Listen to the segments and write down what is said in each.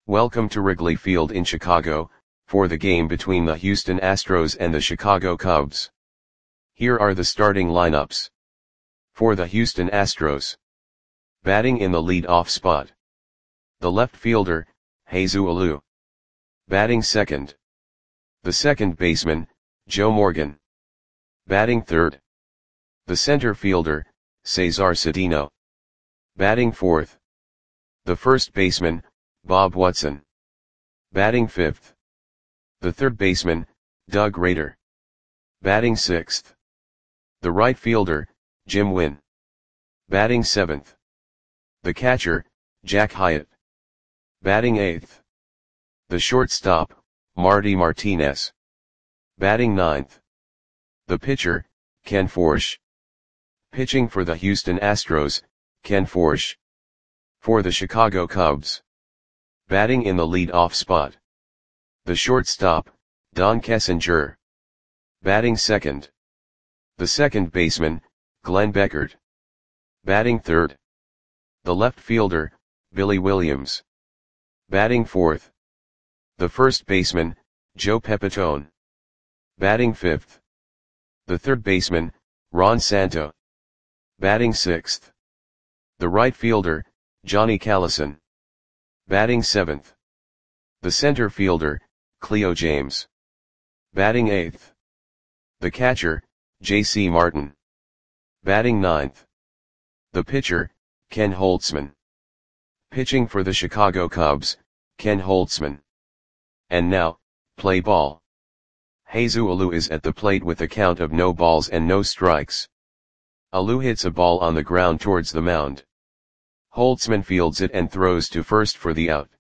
Welcome to Wrigley Field in Chicago, for the game between the Houston Astros and the Chicago Cubs. Here are the starting lineups. For the Houston Astros. Batting in the lead-off spot. The left fielder, Jesus Alou. Batting second. The second baseman, Joe Morgan. Batting third. The center fielder, Cesar Cedeno. Batting fourth. The first baseman, Bob Watson. Batting fifth. The third baseman, Doug Rader. Batting sixth. The right fielder, Jim Wynn. Batting seventh. The catcher, Jack Hyatt. Batting eighth. The shortstop, Marty Martinez. Batting ninth. The pitcher, Ken Forsch. Pitching for the Houston Astros, Ken Forsch. For the Chicago Cubs. Batting in the lead-off spot. The shortstop, Don Kessinger. Batting second. The second baseman, Glenn Beckert. Batting third. The left fielder, Billy Williams. Batting fourth. The first baseman, Joe Pepitone. Batting fifth. The third baseman, Ron Santo. Batting sixth. The right fielder, Johnny Callison. Batting seventh. The center fielder, Cleo James. Batting eighth. The catcher, J.C. Martin. Batting ninth. The pitcher, Ken Holtzman. Pitching for the Chicago Cubs, Ken Holtzman. And now, play ball. Jesus Alou is at the plate with a count of no balls and no strikes. Alou hits a ball on the ground towards the mound. Holtzman fields it and throws to first for the out.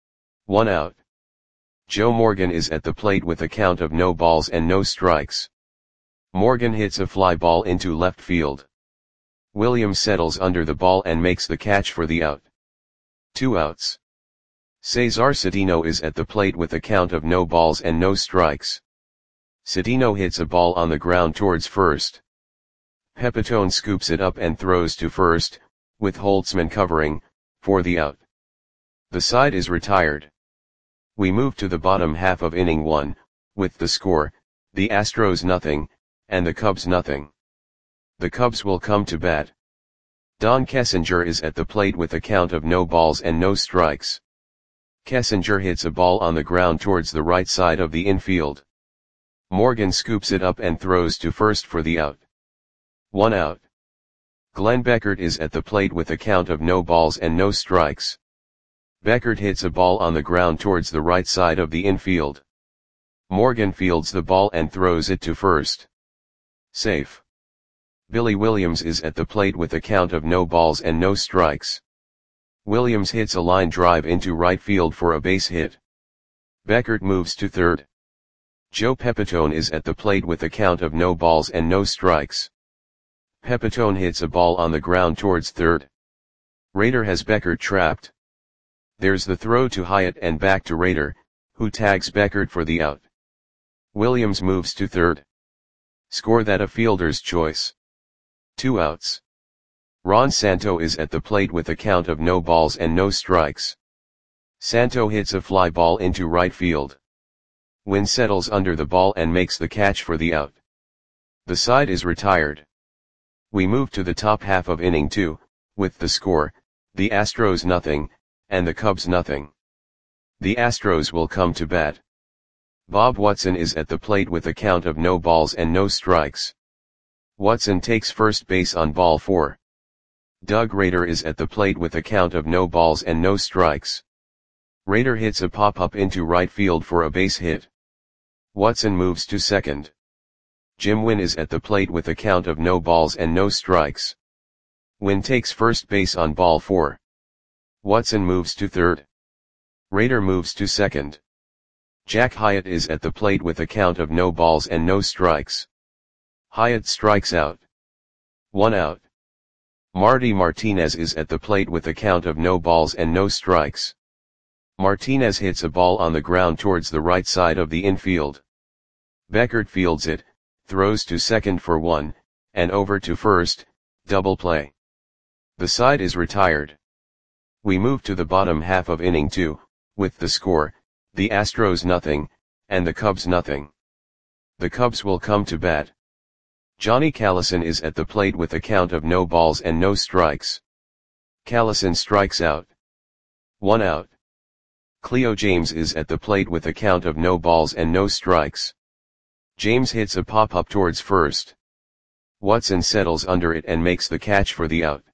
1 out. Joe Morgan is at the plate with a count of no balls and no strikes. Morgan hits a fly ball into left field. Williams settles under the ball and makes the catch for the out. 2 outs. Cesar Cedeno is at the plate with a count of no balls and no strikes. Cedeno hits a ball on the ground towards first. Pepitone scoops it up and throws to first, with Holtzman covering, for the out. The side is retired. We move to the bottom half of inning 1, with the score, the Astros nothing, and the Cubs nothing. The Cubs will come to bat. Don Kessinger is at the plate with a count of no balls and no strikes. Kessinger hits a ball on the ground towards the right side of the infield. Morgan scoops it up and throws to first for the out. 1 out. Glenn Beckert is at the plate with a count of no balls and no strikes. Beckert hits a ball on the ground towards the right side of the infield. Morgan fields the ball and throws it to first. Safe. Billy Williams is at the plate with a count of no balls and no strikes. Williams hits a line drive into right field for a base hit. Beckert moves to third. Joe Pepitone is at the plate with a count of no balls and no strikes. Pepitone hits a ball on the ground towards third. Rader has Beckert trapped. There's the throw to Hyatt and back to Rader, who tags Beckert for the out. Williams moves to third. Score that a fielder's choice. 2 outs. Ron Santo is at the plate with a count of no balls and no strikes. Santo hits a fly ball into right field. Wynn settles under the ball and makes the catch for the out. The side is retired. We move to the top half of inning 2, with the score, the Astros nothing, and the Cubs nothing. The Astros will come to bat. Bob Watson is at the plate with a count of no balls and no strikes. Watson takes first base on ball 4. Doug Rader is at the plate with a count of no balls and no strikes. Rader hits a pop-up into right field for a base hit. Watson moves to second. Jim Wynn is at the plate with a count of no balls and no strikes. Wynn takes first base on ball 4. Watson moves to third. Rader moves to second. Jack Hyatt is at the plate with a count of no balls and no strikes. Hyatt strikes out. 1 out. Marty Martinez is at the plate with a count of no balls and no strikes. Martinez hits a ball on the ground towards the right side of the infield. Beckert fields it, throws to second for 1, and over to first, double play. The side is retired. We move to the bottom half of inning 2, With the score, the Astros nothing, and the Cubs nothing. The Cubs will come to bat. Johnny Callison is at the plate with a count of no balls and no strikes. Callison strikes out. 1 out. Cleo James is at the plate with a count of no balls and no strikes. James hits a pop-up towards first. Watson settles under it and makes the catch for the out.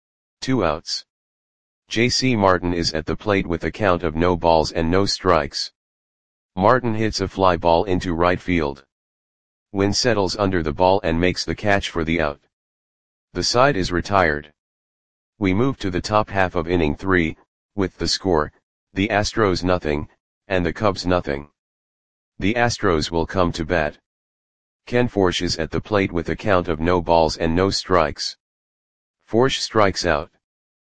2 outs. J.C. Martin is at the plate with a count of no balls and no strikes. Martin hits a fly ball into right field. Wynn settles under the ball and makes the catch for the out. The side is retired. We move to the top half of inning 3, with the score, the Astros nothing, and the Cubs nothing. The Astros will come to bat. Ken Forsch is at the plate with a count of no balls and no strikes. Forsch strikes out.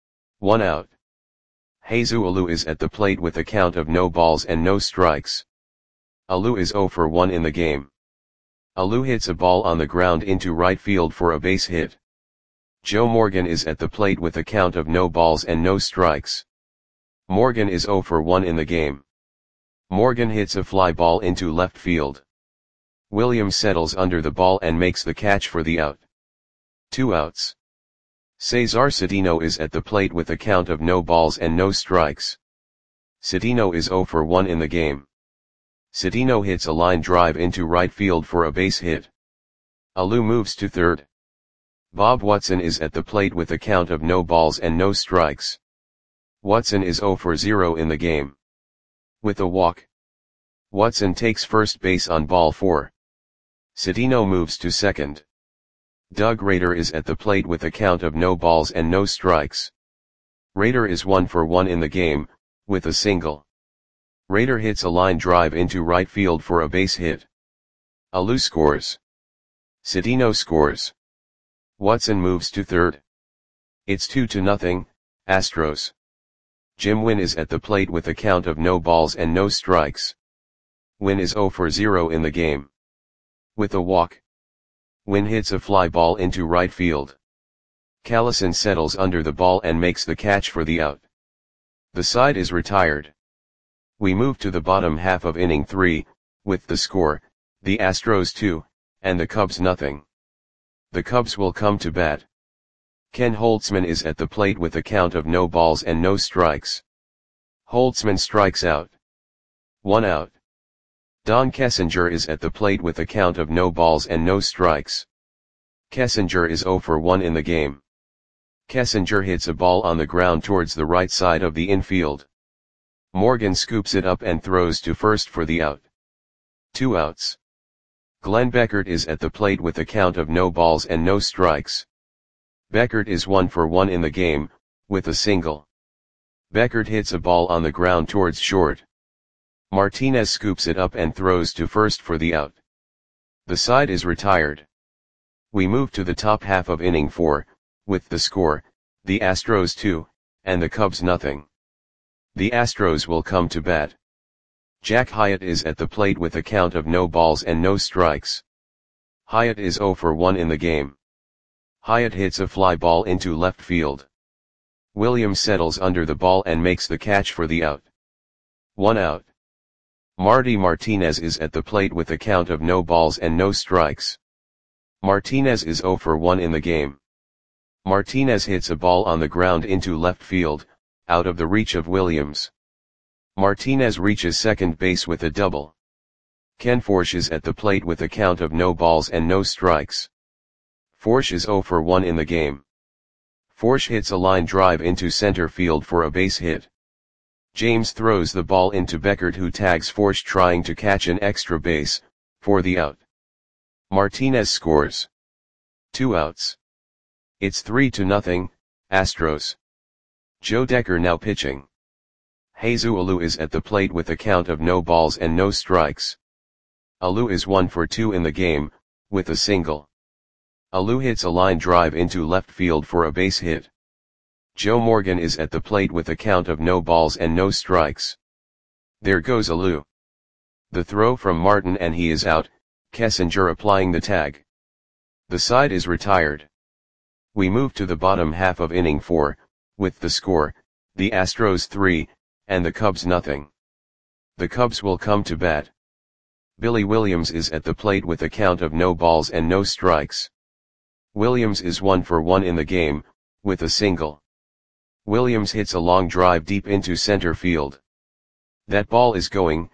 1 out. Jesus Alou is at the plate with a count of no balls and no strikes. Alou is 0 for 1 in the game. Alou hits a ball on the ground into right field for a base hit. Joe Morgan is at the plate with a count of no balls and no strikes. Morgan is 0 for 1 in the game. Morgan hits a fly ball into left field. Williams settles under the ball and makes the catch for the out. 2 outs. Cesar Cedeno is at the plate with a count of no balls and no strikes. Cedeno is 0 for 1 in the game. Cedeno hits a line drive into right field for a base hit. Alou moves to third. Bob Watson is at the plate with a count of no balls and no strikes. Watson is 0 for 0 in the game. With a walk, Watson takes first base on ball 4. Cedeno moves to second. Doug Rader is at the plate with a count of no balls and no strikes. Rader is 1 for 1 in the game, with a single. Rader hits a line drive into right field for a base hit. Alou scores. Cedeno scores. Watson moves to third. It's 2-0, Astros. Jim Wynn is at the plate with a count of no balls and no strikes. Wynn is 0 for 0 in the game. With a walk, Wynn hits a fly ball into right field. Callison settles under the ball and makes the catch for the out. The side is retired. We move to the bottom half of inning 3, with the score, the Astros 2, and the Cubs nothing. The Cubs will come to bat. Ken Holtzman is at the plate with a count of no balls and no strikes. Holtzman strikes out. 1 out. Don Kessinger is at the plate with a count of no balls and no strikes. Kessinger is 0 for 1 in the game. Kessinger hits a ball on the ground towards the right side of the infield. Morgan scoops it up and throws to first for the out. 2 outs. Glenn Beckert is at the plate with a count of no balls and no strikes. Beckert is 1 for 1 in the game, with a single. Beckert hits a ball on the ground towards short. Martinez scoops it up and throws to first for the out. The side is retired. We move to the top half of inning 4, with the score, the Astros 2, and the Cubs nothing. The Astros will come to bat. Jack Hyatt is at the plate with a count of no balls and no strikes. Hyatt is 0 for 1 in the game. Hyatt hits a fly ball into left field. Williams settles under the ball and makes the catch for the out. 1 out. Marty Martinez is at the plate with a count of no balls and no strikes. Martinez is 0 for 1 in the game. Martinez hits a ball on the ground into left field, out of the reach of Williams. Martinez reaches second base with a double. Ken Forsch is at the plate with a count of no balls and no strikes. Forsch is 0 for 1 in the game. Forsch hits a line drive into center field for a base hit. James throws the ball into Beckert, who tags Forsch trying to catch an extra base, for the out. Martinez scores. 2 outs. It's 3-0, Astros. Joe Decker now pitching. Jesus Alou is at the plate with a count of no balls and no strikes. Alou is 1 for 2 in the game, with a single. Alou hits a line drive into left field for a base hit. Joe Morgan is at the plate with a count of no balls and no strikes. There goes Alou. The throw from Martin and he is out, Kessinger applying the tag. The side is retired. We move to the bottom half of inning 4, with the score, the Astros 3, and the Cubs nothing. The Cubs will come to bat. Billy Williams is at the plate with a count of no balls and no strikes. Williams is 1 for 1 in the game, with a single. Williams hits a long drive deep into center field. That ball is going,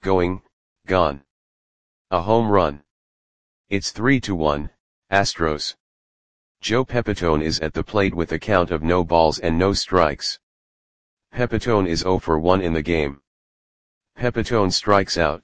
gone. A home run. It's 3-1, Astros. Joe Pepitone is at the plate with a count of no balls and no strikes. Pepitone is 0 for 1 in the game. Pepitone strikes out.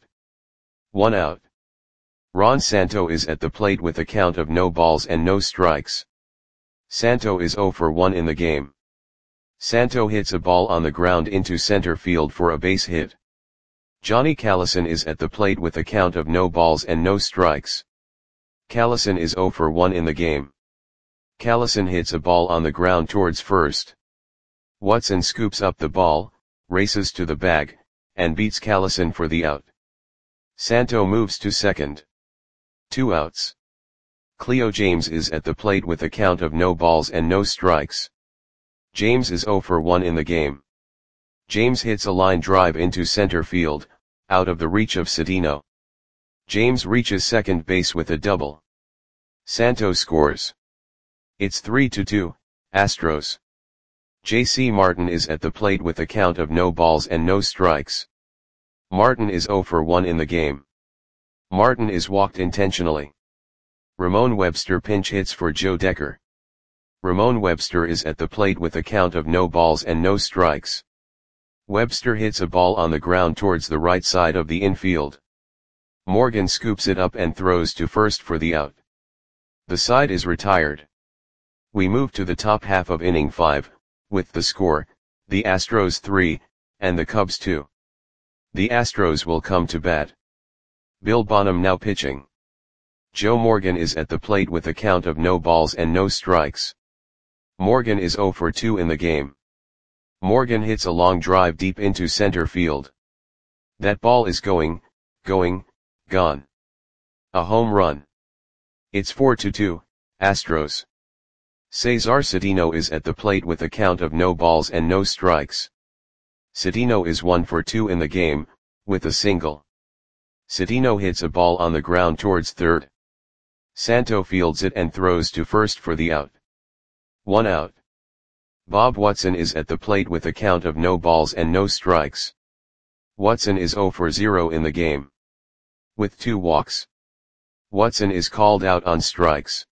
1 out. Ron Santo is at the plate with a count of no balls and no strikes. Santo is 0 for 1 in the game. Santo hits a ball on the ground into center field for a base hit. Johnny Callison is at the plate with a count of no balls and no strikes. Callison is 0 for 1 in the game. Callison hits a ball on the ground towards first. Watson scoops up the ball, races to the bag, and beats Callison for the out. Santo moves to second. 2 outs. Cleo James is at the plate with a count of no balls and no strikes. James is 0 for 1 in the game. James hits a line drive into center field, out of the reach of Cedeno. James reaches second base with a double. Santo scores. It's 3-2, Astros. J.C. Martin is at the plate with a count of no balls and no strikes. Martin is 0 for 1 in the game. Martin is walked intentionally. Ramon Webster pinch hits for Joe Decker. Ramon Webster is at the plate with a count of no balls and no strikes. Webster hits a ball on the ground towards the right side of the infield. Morgan scoops it up and throws to first for the out. The side is retired. We move to the top half of inning 5, with the score, the Astros 3, and the Cubs 2. The Astros will come to bat. Bill Bonham now pitching. Joe Morgan is at the plate with a count of no balls and no strikes. Morgan is 0 for 2 in the game. Morgan hits a long drive deep into center field. That ball is going, gone. A home run. It's 4-2, Astros. Cesar Cedeno is at the plate with a count of no balls and no strikes. Cedeno is 1 for 2 in the game, with a single. Cedeno hits a ball on the ground towards third. Santo fields it and throws to first for the out. 1 out. Bob Watson is at the plate with a count of no balls and no strikes. Watson is 0 for 0 in the game. With 2 walks. Watson is called out on strikes.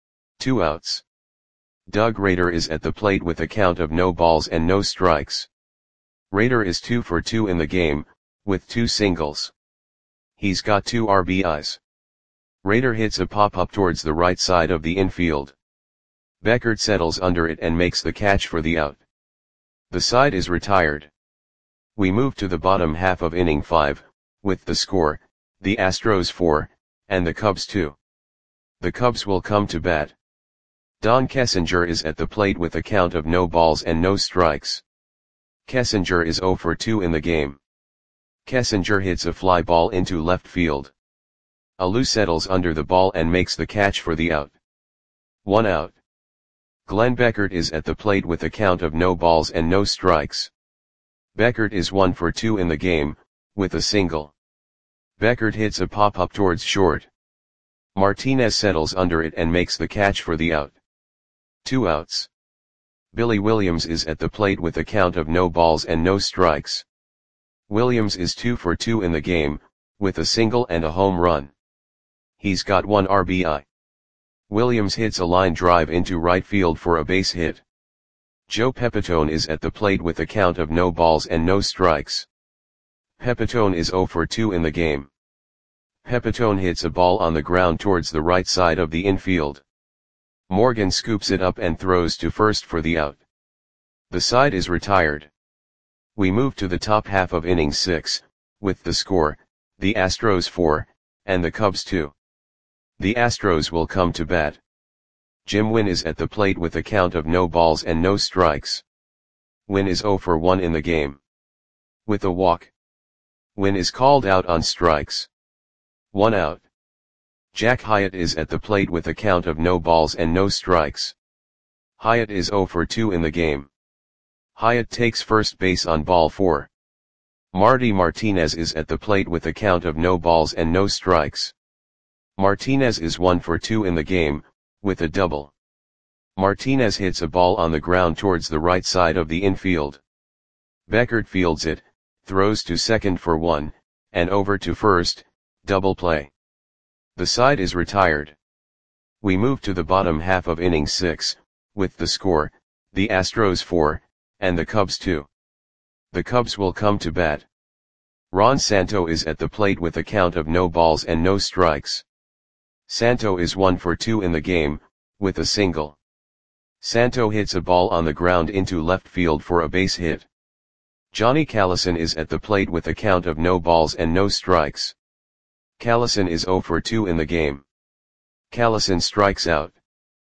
2 outs. Doug Rader is at the plate with a count of no balls and no strikes. Rader is 2 for 2 in the game, with 2 singles. He's got 2 RBIs. Rader hits a pop-up towards the right side of the infield. Beckert settles under it and makes the catch for the out. The side is retired. We move to the bottom half of inning 5, with the score, the Astros 4, and the Cubs 2. The Cubs will come to bat. Don Kessinger is at the plate with a count of no balls and no strikes. Kessinger is 0 for 2 in the game. Kessinger hits a fly ball into left field. Alou settles under the ball and makes the catch for the out. 1 out. Glenn Beckert is at the plate with a count of no balls and no strikes. Beckert is 1 for 2 in the game, with a single. Beckert hits a pop-up towards short. Martinez settles under it and makes the catch for the out. 2 outs. Billy Williams is at the plate with a count of no balls and no strikes. Williams is 2 for 2 in the game, with a single and a home run. He's got 1 RBI. Williams hits a line drive into right field for a base hit. Joe Pepitone is at the plate with a count of no balls and no strikes. Pepitone is 0 for 2 in the game. Pepitone hits a ball on the ground towards the right side of the infield. Morgan scoops it up and throws to first for the out. The side is retired. We move to the top half of inning 6, with the score, the Astros 4, and the Cubs 2. The Astros will come to bat. Jim Wynn is at the plate with a count of no balls and no strikes. Wynn is 0 for 1 in the game. With a walk. Wynn is called out on strikes. 1 out. Jack Hyatt is at the plate with a count of no balls and no strikes. Hyatt is 0 for 2 in the game. Hyatt takes first base on ball 4. Marty Martinez is at the plate with a count of no balls and no strikes. Martinez is 1 for 2 in the game, with a double. Martinez hits a ball on the ground towards the right side of the infield. Beckert fields it, throws to second for 1, and over to first, double play. The side is retired. We move to the bottom half of inning 6, with the score, the Astros 4, and the Cubs 2. The Cubs will come to bat. Ron Santo is at the plate with a count of no balls and no strikes. Santo is 1 for 2 in the game, with a single. Santo hits a ball on the ground into left field for a base hit. Johnny Callison is at the plate with a count of no balls and no strikes. Callison is 0 for 2 in the game. Callison strikes out.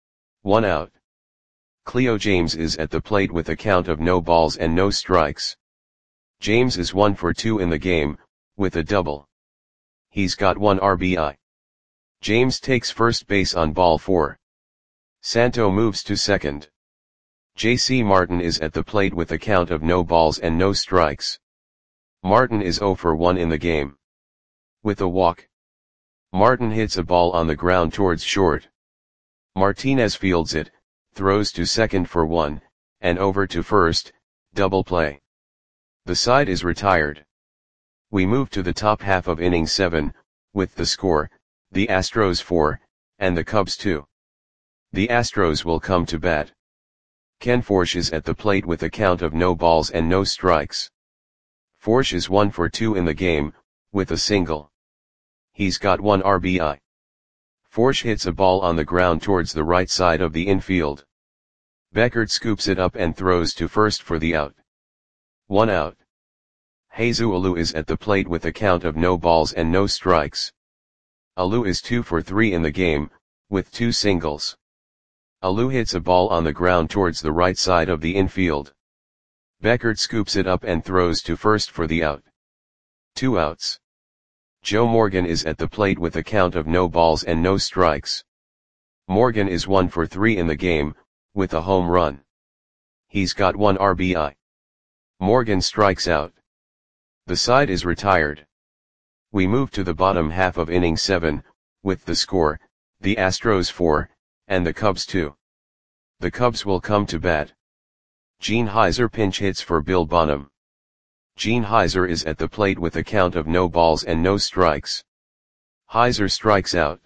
1 out. Cleo James is at the plate with a count of no balls and no strikes. James is 1 for 2 in the game, with a double. He's got 1 RBI. James takes first base on ball 4. Santo moves to second. J.C. Martin is at the plate with a count of no balls and no strikes. Martin is 0 for 1 in the game. With a walk. Martin hits a ball on the ground towards short. Martinez fields it, throws to second for 1, and over to first, double play. The side is retired. We move to the top half of inning 7, with the score, the Astros 4, and the Cubs 2. The Astros will come to bat. Ken Forsch is at the plate with a count of no balls and no strikes. Forsch is 1 for 2 in the game, with a single. He's got 1 RBI. Forsch hits a ball on the ground towards the right side of the infield. Beckert scoops it up and throws to first for the out. 1 out. Jesus Alou is at the plate with a count of no balls and no strikes. Alou is 2 for 3 in the game, with 2 singles. Alou hits a ball on the ground towards the right side of the infield. Beckert scoops it up and throws to first for the out. 2 outs. Joe Morgan is at the plate with a count of no balls and no strikes. Morgan is 1 for 3 in the game, with a home run. He's got 1 RBI. Morgan strikes out. The side is retired. We move to the bottom half of inning 7, with the score, the Astros 4, and the Cubs 2. The Cubs will come to bat. Gene Heiser pinch hits for Bill Bonham. Gene Heiser is at the plate with a count of no balls and no strikes. Heiser strikes out.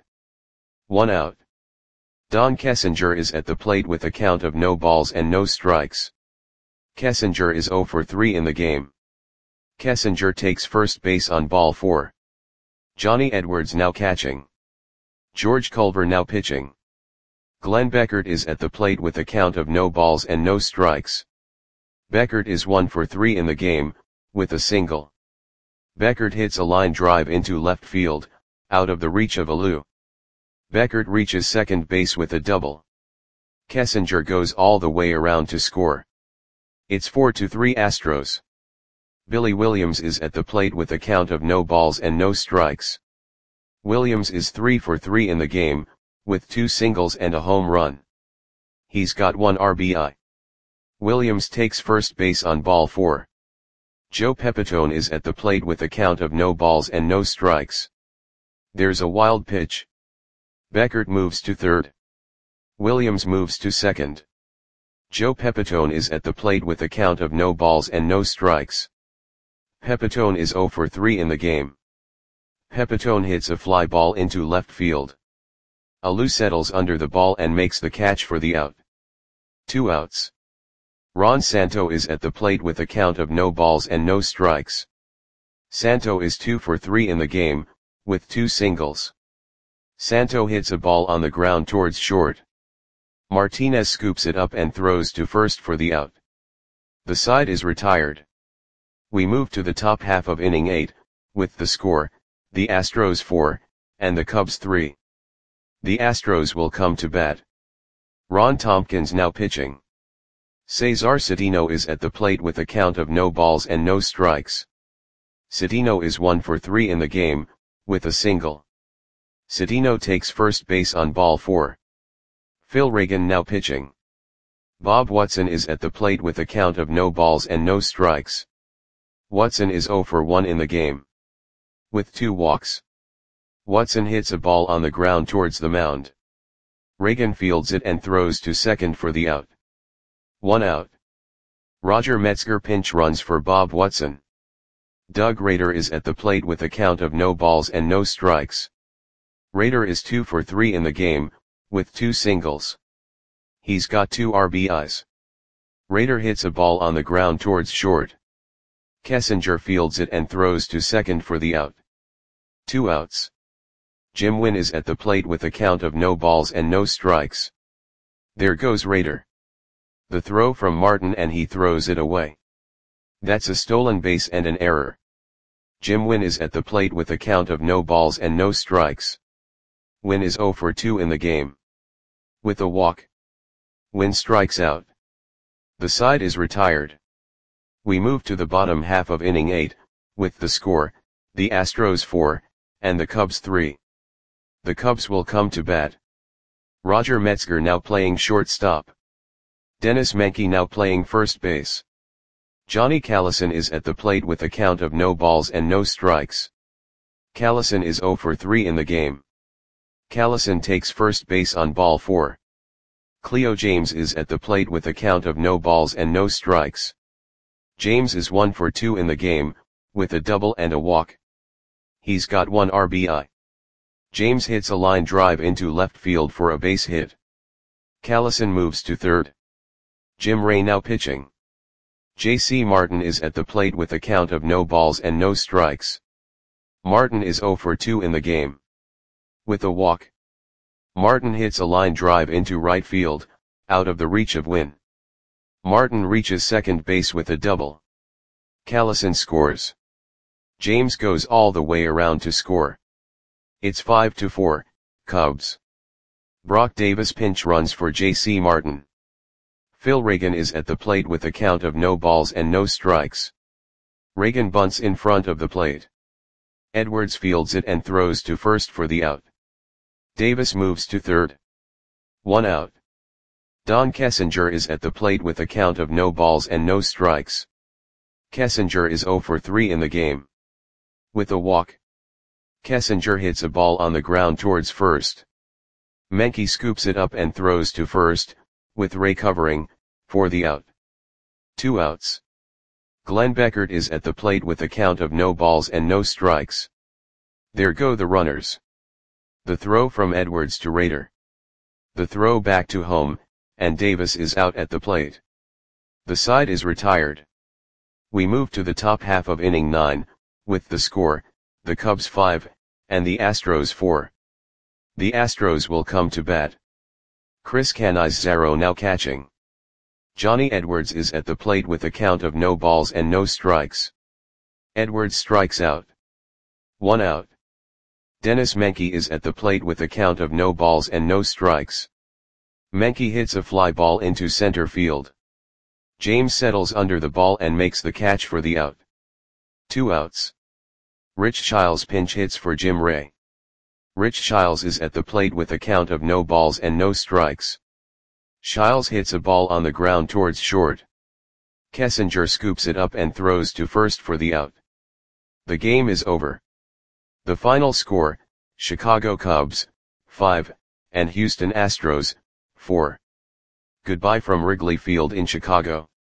1 out. Don Kessinger is at the plate with a count of no balls and no strikes. Kessinger is 0 for 3 in the game. Kessinger takes first base on ball 4. Johnny Edwards now catching. George Culver now pitching. Glenn Beckert is at the plate with a count of no balls and no strikes. Beckert is 1 for 3 in the game, with a single. Beckert hits a line drive into left field, out of the reach of Alou. Beckert reaches second base with a double. Kessinger goes all the way around to score. It's 4-3 Astros. Billy Williams is at the plate with a count of no balls and no strikes. Williams is 3 for 3 in the game, with 2 singles and a home run. He's got 1 RBI. Williams takes first base on ball 4. Joe Pepitone is at the plate with a count of no balls and no strikes. There's a wild pitch. Beckert moves to third. Williams moves to second. Joe Pepitone is at the plate with a count of no balls and no strikes. Pepitone is 0 for 3 in the game. Pepitone hits a fly ball into left field. Alou settles under the ball and makes the catch for the out. 2 outs. Ron Santo is at the plate with a count of no balls and no strikes. Santo is 2 for 3 in the game, with 2 singles. Santo hits a ball on the ground towards short. Martinez scoops it up and throws to first for the out. The side is retired. We move to the top half of inning 8, with the score, the Astros 4, and the Cubs 3. The Astros will come to bat. Ron Tompkins now pitching. Cesar Cedeno is at the plate with a count of no balls and no strikes. Cedeno is 1 for 3 in the game, with a single. Cedeno takes first base on ball 4. Phil Reagan now pitching. Bob Watson is at the plate with a count of no balls and no strikes. Watson is 0 for 1 in the game. With 2 walks. Watson hits a ball on the ground towards the mound. Reagan fields it and throws to second for the out. 1 out. Roger Metzger pinch runs for Bob Watson. Doug Rader is at the plate with a count of no balls and no strikes. Rader is 2 for 3 in the game, with 2 singles. He's got 2 RBIs. Rader hits a ball on the ground towards short. Kessinger fields it and throws to second for the out. 2 outs. Jim Wynn is at the plate with a count of no balls and no strikes. There goes Rader. The throw from Martin and he throws it away. That's a stolen base and an error. Jim Wynn is at the plate with a count of no balls and no strikes. Wynn is 0 for 2 in the game. With a walk. Wynn strikes out. The side is retired. We move to the bottom half of inning 8, with the score, the Astros 4, and the Cubs 3. The Cubs will come to bat. Roger Metzger now playing shortstop. Dennis Menke now playing first base. Johnny Callison is at the plate with a count of no balls and no strikes. Callison is 0 for 3 in the game. Callison takes first base on ball 4. Cleo James is at the plate with a count of no balls and no strikes. James is 1 for 2 in the game, with a double and a walk. He's got 1 RBI. James hits a line drive into left field for a base hit. Callison moves to third. Jim Ray now pitching. J.C. Martin is at the plate with a count of no balls and no strikes. Martin is 0 for 2 in the game. With a walk. Martin hits a line drive into right field, out of the reach of Wynn. Martin reaches second base with a double. Callison scores. James goes all the way around to score. It's 5-4, Cubs. Brock Davis pinch runs for J.C. Martin. Phil Reagan is at the plate with a count of no balls and no strikes. Reagan bunts in front of the plate. Edwards fields it and throws to first for the out. Davis moves to third. 1 out. Don Kessinger is at the plate with a count of no balls and no strikes. Kessinger is 0 for 3 in the game. With a walk. Kessinger hits a ball on the ground towards first. Menke scoops it up and throws to first, with Ray covering, for the out. 2 outs. Glenn Beckert is at the plate with a count of no balls and no strikes. There go the runners. The throw from Edwards to Rader. The throw back to home, and Davis is out at the plate. The side is retired. We move to the top half of inning 9, with the score, the Cubs 5, and the Astros 4. The Astros will come to bat. Chris Cannizzaro now catching. Johnny Edwards is at the plate with a count of no balls and no strikes. Edwards strikes out. 1 out. Dennis Menke is at the plate with a count of no balls and no strikes. Menke hits a fly ball into center field. James settles under the ball and makes the catch for the out. 2 outs. Rich Childs pinch hits for Jim Ray. Rich Childs is at the plate with a count of no balls and no strikes. Childs hits a ball on the ground towards short. Kessinger scoops it up and throws to first for the out. The game is over. The final score, Chicago Cubs, 5, and Houston Astros, 4. Goodbye from Wrigley Field in Chicago.